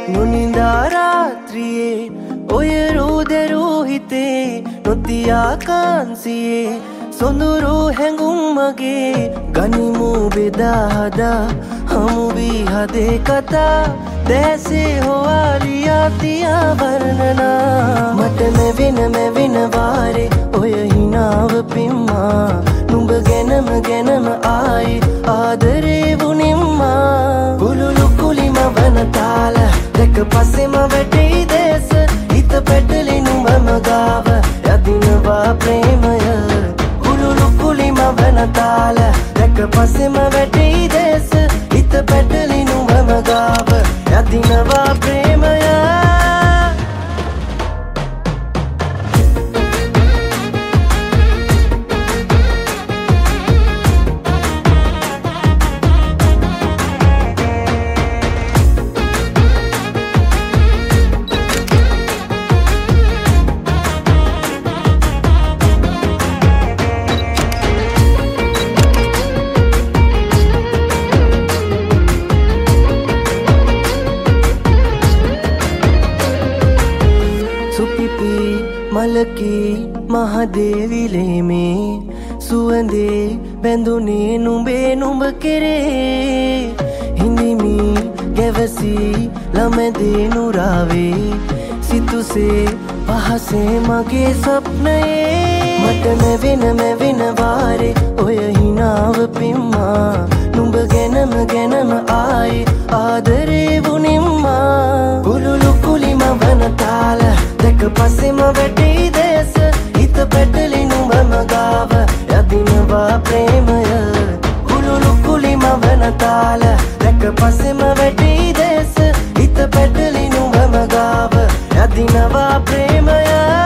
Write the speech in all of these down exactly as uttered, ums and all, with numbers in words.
නුනින්දා රාත්‍රියේ ඔය රෝදරෝ හිතේ නොතියා කාන්සියේ සොඳුරු හැඟුම් මගේ ගනිමු බෙදා හදා හමු වී හදේ කතා දැසේ හොවාලියා තියා වර්ණනා මට මෙවෙන මෙවෙන වාරේ ඔය හිනාව පිම්මා නුඹ ගැනම ගැනම ආයි ආදරේ වුනිම්මා කුළුළු කුලිම වන තාල දැක පස්සෙම වැටෙයි දේශ හිත පැටලි නුඹම ගාව යදිනවා ප්‍රේමය කුළුළු කුලිම වන තාල දැක පස්සෙම වැටෙයි දේශ හිත පැටලි නුඹම ගාව යදිනවා ප්‍රේමය මලකී මහදේවිලේ මේ සුවඳේ බැඳුනේ නුඹේ නුඹ කෙරේ හිඳිමි ගැවසී ළමැදේ නුරාවේ සිතුසේ පහසේ මගේ ස්වප්නයේ මට මෙවෙන මෙවෙන වාරේ ඔය හිනාව පිම්මා නුඹ ගැනම ගැනම ආයි ආදරේ වුනිම්මා කුළුළු කුලිම වන තාල දැක පස්සෙම වැටෙයි දේශ හිත පැටලි නුඹම ගාව යදිනවා ප්‍රේමය කුළුළු කුලිම වන තාල දැක පස්සෙම වැටෙයි දේශ හිත පැටලි නුඹම ගාව යදිනවා ප්‍රේමය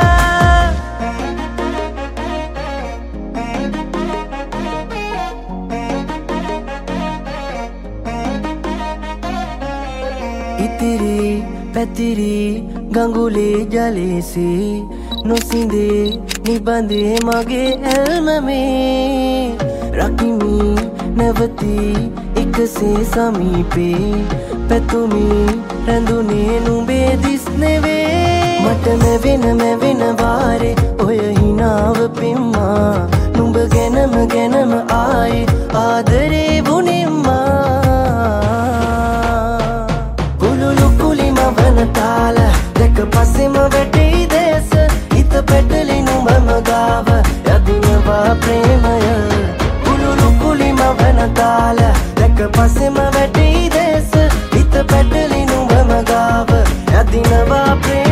ඉතිරි පැතිරි ගඟුලේ ජලයේසේ නොසිඳේ නිබඳේ මගේ ඇල්මමේ රකිමි නැවති එකසේ සමීපේ පැතුමි රැඳුනේ නුඹේ දිස් නෙවේ මට මෙවෙන මෙවෙන වාරේ ඔය හිනාව පිම්මා නුඹ ගැනම ගැනම ආයි ආදරේ වුනිම්මා කුළුළු කුලිම වන තාල දැක පස්සෙම වැටෙයි දේශ හිත පැටලි නුඹම ගාව යදිනවා ප්‍රේමය කුළුළු කුලිම වන තාල දැක පස්සෙම වැටෙයි දේශ හිත පැටලි නුඹම ගාව යදිනවා ප්‍රේමය